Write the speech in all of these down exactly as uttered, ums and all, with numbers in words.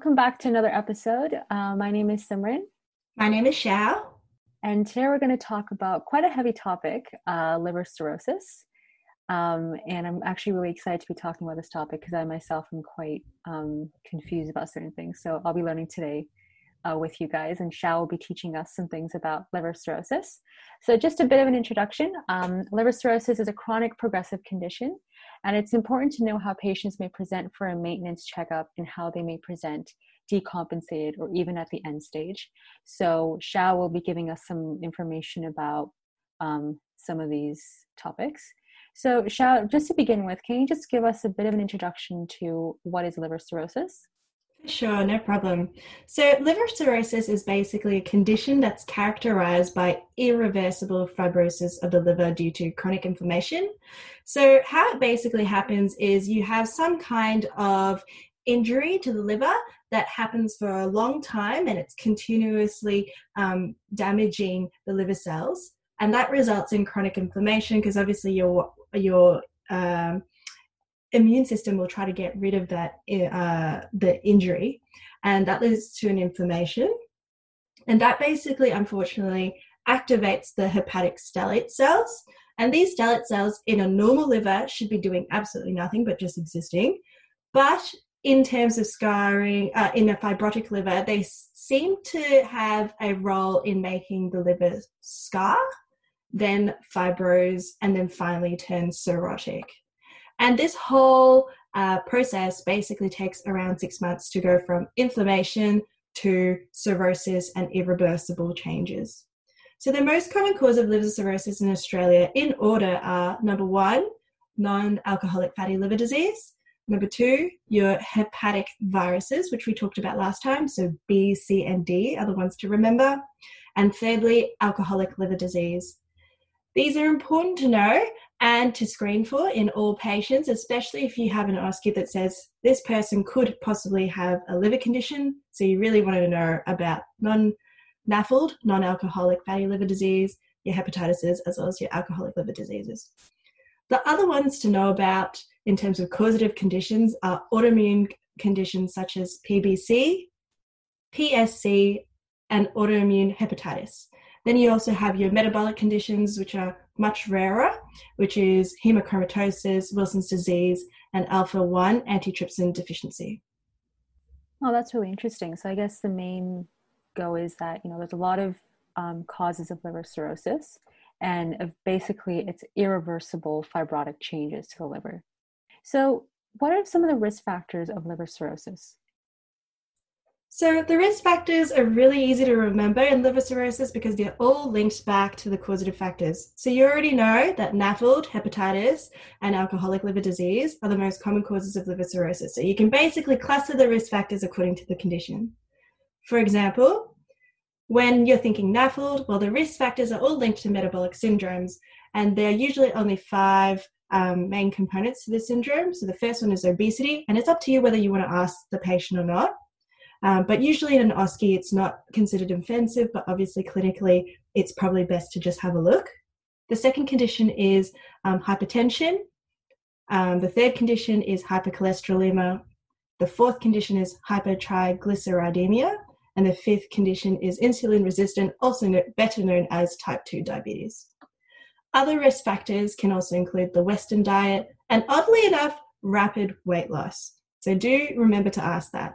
welcome back to another episode. Uh, my name is Simran, My name is Xiao. and today we're going to talk about quite a heavy topic, uh, liver cirrhosis. Um, and I'm actually really excited to be talking about this topic because I myself am quite um, confused about certain things. So I'll be learning today uh, with you guys, and Xiao will be teaching us some things about liver cirrhosis. So just a bit of an introduction. Um, liver cirrhosis is a chronic progressive condition, and it's important to know how patients may present for a maintenance checkup and how they may present decompensated or even at the end stage. So Xiao will be giving us some information about um, some of these topics. So Xiao, just to begin with, can you just give us a bit of an introduction to what is liver cirrhosis? Sure, no problem. So, liver cirrhosis is basically a condition that's characterized by irreversible fibrosis of the liver due to chronic inflammation. So, how it basically happens is you have some kind of injury to the liver that happens for a long time and it's continuously um, damaging the liver cells. And that results in chronic inflammation because obviously your, your um, immune system will try to get rid of that uh, the injury, and that leads to an inflammation, and that basically unfortunately activates the hepatic stellate cells. And these stellate cells in a normal liver should be doing absolutely nothing but just existing, but in terms of scarring uh, in a fibrotic liver, they seem to have a role in making the liver scar, then fibrose, and then finally turn cirrhotic. And this whole uh, process basically takes around six months to go from inflammation to cirrhosis and irreversible changes. So the most common cause of liver cirrhosis in Australia in order are number one, non-alcoholic fatty liver disease. Number two, your hepatic viruses, which we talked about last time. So B, C, and D are the ones to remember. And thirdly, alcoholic liver disease. These are important to know and to screen for in all patients, especially if you have an OSCE that says this person could possibly have a liver condition. So you really want to know about non-N A F L D, non-alcoholic fatty liver disease, your hepatitis, as well as your alcoholic liver diseases. The other ones to know about in terms of causative conditions are autoimmune conditions such as P B C, P S C, and autoimmune hepatitis. Then you also have your metabolic conditions, which are much rarer, which is hemochromatosis, Wilson's disease, and alpha one antitrypsin deficiency. Oh, that's really interesting. So I guess the main go is that, you know, there's a lot of um, causes of liver cirrhosis, and of basically it's irreversible fibrotic changes to the liver. So what are some of the risk factors of liver cirrhosis? So the risk factors are really easy to remember in liver cirrhosis because they're all linked back to the causative factors. So you already know that N A F L D, hepatitis, and alcoholic liver disease are the most common causes of liver cirrhosis. So you can basically cluster the risk factors according to the condition. For example, when you're thinking N A F L D, well, the risk factors are all linked to metabolic syndromes, and there are usually only five um, main components to this syndrome. So the first one is obesity, and it's up to you whether you want to ask the patient or not. Um, but usually in an OSCE, it's not considered offensive, but obviously clinically, it's probably best to just have a look. The second condition is um, hypertension. Um, the third condition is hypercholesterolemia. The fourth condition is hypertriglyceridemia. And the fifth condition is insulin resistant, also no, better known as type two diabetes. Other risk factors can also include the Western diet and, oddly enough, rapid weight loss. So do remember to ask that.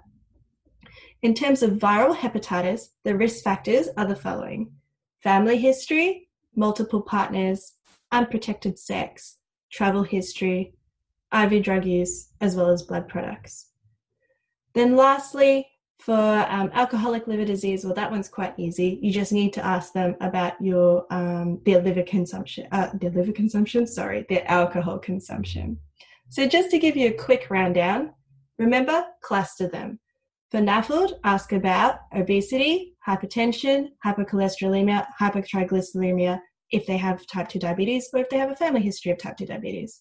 In terms of viral hepatitis, the risk factors are the following: family history, multiple partners, unprotected sex, travel history, I V drug use, as well as blood products. Then lastly, for um, alcoholic liver disease, well, that one's quite easy. You just need to ask them about your um, their liver consumption, uh, their liver consumption, sorry, their alcohol consumption. So just to give you a quick rundown, remember, cluster them. For N A F L D, ask about obesity, hypertension, hypercholesterolemia, hypertriglyceridemia, if they have type two diabetes or if they have a family history of type two diabetes.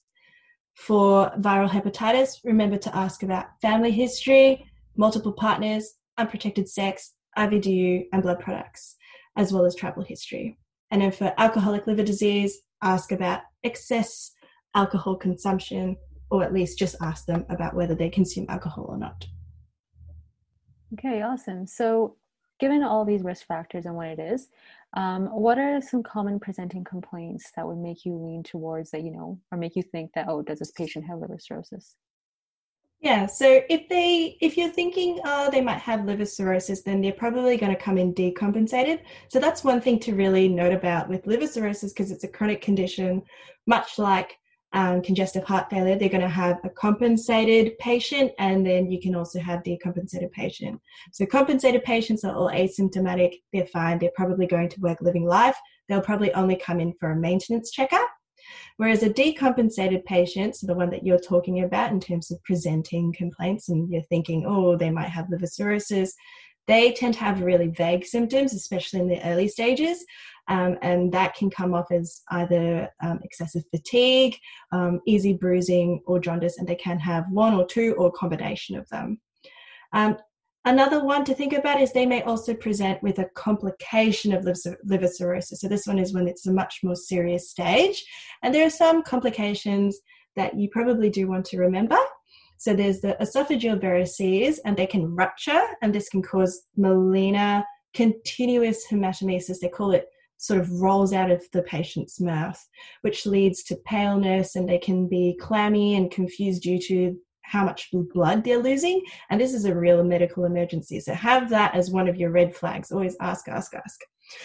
For viral hepatitis, remember to ask about family history, multiple partners, unprotected sex, I V D U, and blood products, as well as travel history. And then for alcoholic liver disease, ask about excess alcohol consumption, or at least just ask them about whether they consume alcohol or not. Okay, awesome. So, given all these risk factors and what it is, um, what are some common presenting complaints that would make you lean towards that, you know, or make you think that, oh, does this patient have liver cirrhosis? Yeah, so if they if you're thinking oh they might have liver cirrhosis, then they're probably going to come in decompensated. So that's one thing to really note about with liver cirrhosis, because it's a chronic condition, much like um, congestive heart failure. They're going to have a compensated patient, and then you can also have decompensated patient. So compensated patients are all asymptomatic. They're fine. They're probably going to work living life. They'll probably only come in for a maintenance checkup. Whereas a decompensated patient, so the one that you're talking about in terms of presenting complaints and you're thinking, oh, they might have liver cirrhosis, they tend to have really vague symptoms, especially in the early stages. Um, and that can come off as either um, excessive fatigue, um, easy bruising, or jaundice, and they can have one or two or a combination of them. Um, Another one to think about is they may also present with a complication of liver cirrhosis. So this one is when it's a much more serious stage. And there are some complications that you probably do want to remember. So there's the esophageal varices, and they can rupture, and this can cause melena, continuous hematemesis. They call it sort of rolls out of the patient's mouth, which leads to paleness, and they can be clammy and confused due to how much blood they're losing. And this is a real medical emergency. So have that as one of your red flags. Always ask, ask, ask.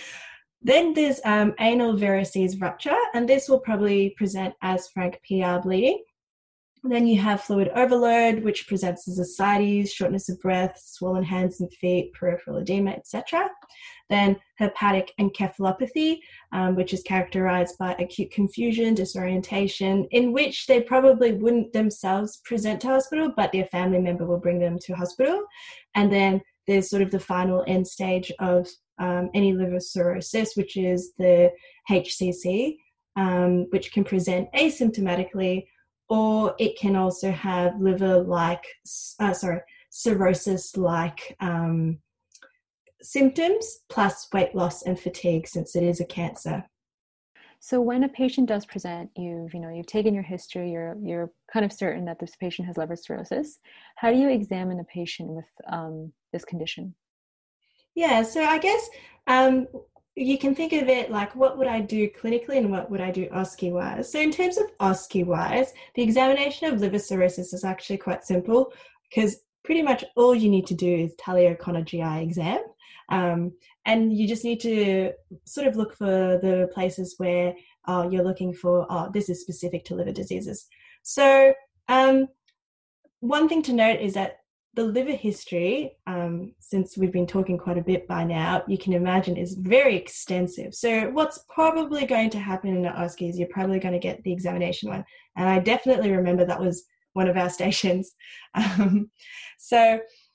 Then there's um, anal varices rupture, and this will probably present as frank P R bleeding. Then you have fluid overload, which presents as ascites, shortness of breath, swollen hands and feet, peripheral edema, et cetera. Then hepatic encephalopathy, um, which is characterized by acute confusion, disorientation, in which they probably wouldn't themselves present to hospital, but their family member will bring them to hospital. And then there's sort of the final end stage of um, any liver cirrhosis, which is the H C C, um, which can present asymptomatically, or it can also have liver-like, uh, sorry, cirrhosis-like um, symptoms, plus weight loss and fatigue, since it is a cancer. So when a patient does present, you've, you know, you've taken your history, you're, you're kind of certain that this patient has liver cirrhosis. How do you examine a patient with um, this condition? Yeah, so I guess um, you can think of it like, what would I do clinically and what would I do O S C E-wise? So in terms of O S C E-wise, the examination of liver cirrhosis is actually quite simple, because pretty much all you need to do is Tully O'Connor G I exam. Um, and you just need to sort of look for the places where uh, you're looking for, oh, this is specific to liver diseases. So um, one thing to note is that the liver history, um, since we've been talking quite a bit by now, you can imagine is very extensive. So what's probably going to happen in an O S C E is you're probably going to get the examination one. And I definitely remember that was one of our stations. Um, so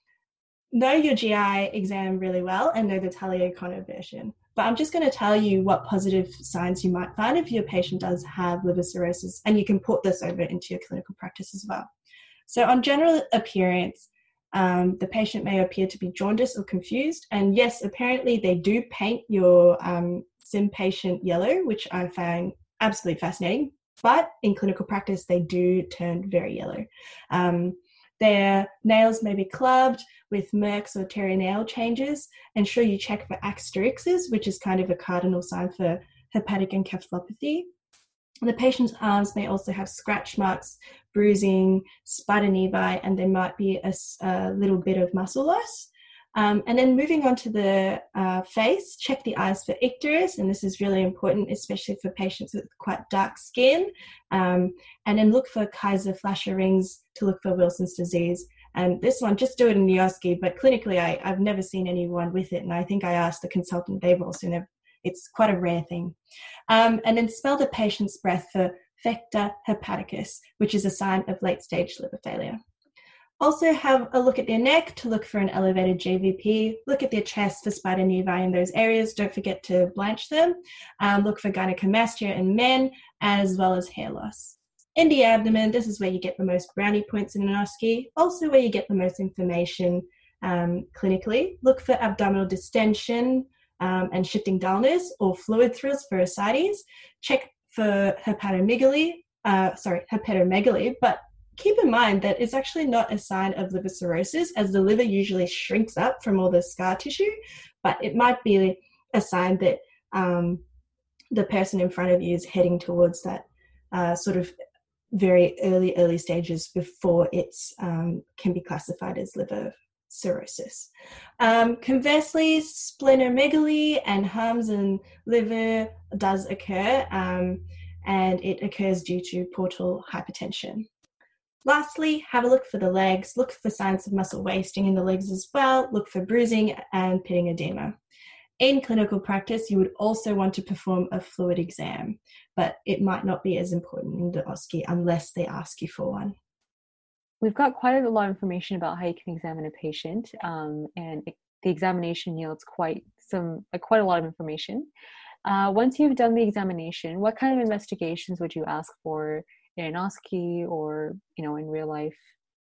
know your G I exam really well and know the Tully O'Connor version. But I'm just going to tell you what positive signs you might find if your patient does have liver cirrhosis, and you can put this over into your clinical practice as well. So on general appearance, Um, the patient may appear to be jaundiced or confused. And yes, apparently they do paint your um, SIM patient yellow, which I find absolutely fascinating. But in clinical practice, they do turn very yellow. Um, their nails may be clubbed with merks or terry nail changes. Ensure you check for asterixis, which is kind of a cardinal sign for hepatic encephalopathy. The patient's arms may also have scratch marks, bruising, spider nevi, and there might be a, a little bit of muscle loss. Um, and then moving on to the uh, face, check the eyes for icterus, and this is really important, especially for patients with quite dark skin. Um, and then look for Kaiser Flasher rings to look for Wilson's disease. And this one, just do it in the O S C E, but clinically I, I've never seen anyone with it, and I think I asked the consultant, they've also never. It's quite a rare thing. Um, and then smell the patient's breath for Fecta hepaticus, which is a sign of late-stage liver failure. Also have a look at their neck to look for an elevated G V P. Look at their chest for spider nevi in those areas. Don't forget to blanch them. Um, look for gynecomastia in men, as well as hair loss. In the abdomen, this is where you get the most brownie points in an O S C E, also where you get the most information um, clinically. Look for abdominal distension, Um, and shifting dullness or fluid thrills for ascites. Check for hepatomegaly, uh, sorry, hepatomegaly, but keep in mind that it's actually not a sign of liver cirrhosis, as the liver usually shrinks up from all the scar tissue, but it might be a sign that um, the person in front of you is heading towards that uh, sort of very early, early stages before it's um, can be classified as liver cirrhosis. Um, conversely, splenomegaly and harms in liver does occur, um, and it occurs due to portal hypertension. Lastly, have a look for the legs. Look for signs of muscle wasting in the legs as well. Look for bruising and pitting edema. In clinical practice, you would also want to perform a fluid exam, but it might not be as important in the O S C E unless they ask you for one. We've got quite a lot of information about how you can examine a patient, um, and it, the examination yields quite some, like quite a lot of information. Uh, once you've done the examination, what kind of investigations would you ask for in an O S C E or, you know, in real life?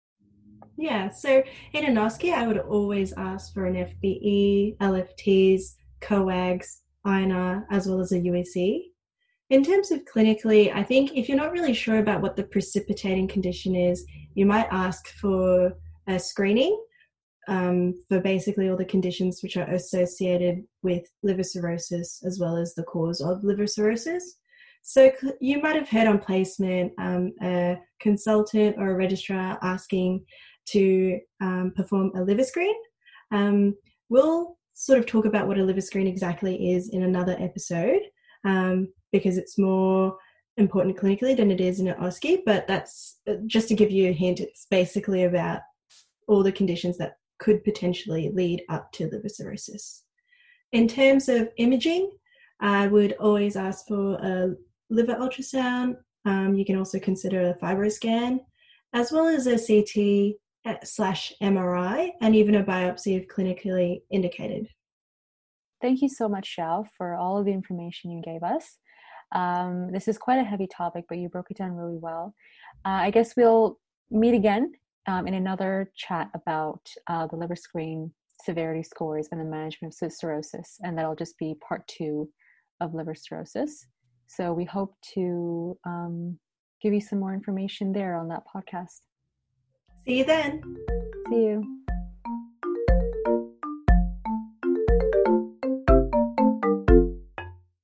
Yeah, so in an O S C E, I would always ask for an F B E, L F Ts, coags, I N R, as well as a U A C. In terms of clinically, I think if you're not really sure about what the precipitating condition is, you might ask for a screening um, for basically all the conditions which are associated with liver cirrhosis as well as the cause of liver cirrhosis. So you might have heard on placement um, a consultant or a registrar asking to um, perform a liver screen. Um, we'll sort of talk about what a liver screen exactly is in another episode um, because it's more important clinically than it is in an O S C E, but that's just to give you a hint. It's basically about all the conditions that could potentially lead up to liver cirrhosis. In terms of imaging, I would always ask for a liver ultrasound. Um, you can also consider a fibroscan, as well as a C T slash M R I, and even a biopsy if clinically indicated. Thank you so much, Xiao, for all of the information you gave us. Um, this is quite a heavy topic, but you broke it down really well. Uh, I guess we'll meet again um, in another chat about uh, the liver screen severity scores and the management of cirrhosis, and that'll just be part two of liver cirrhosis. So we hope to um, give you some more information there on that podcast. See you then. See you.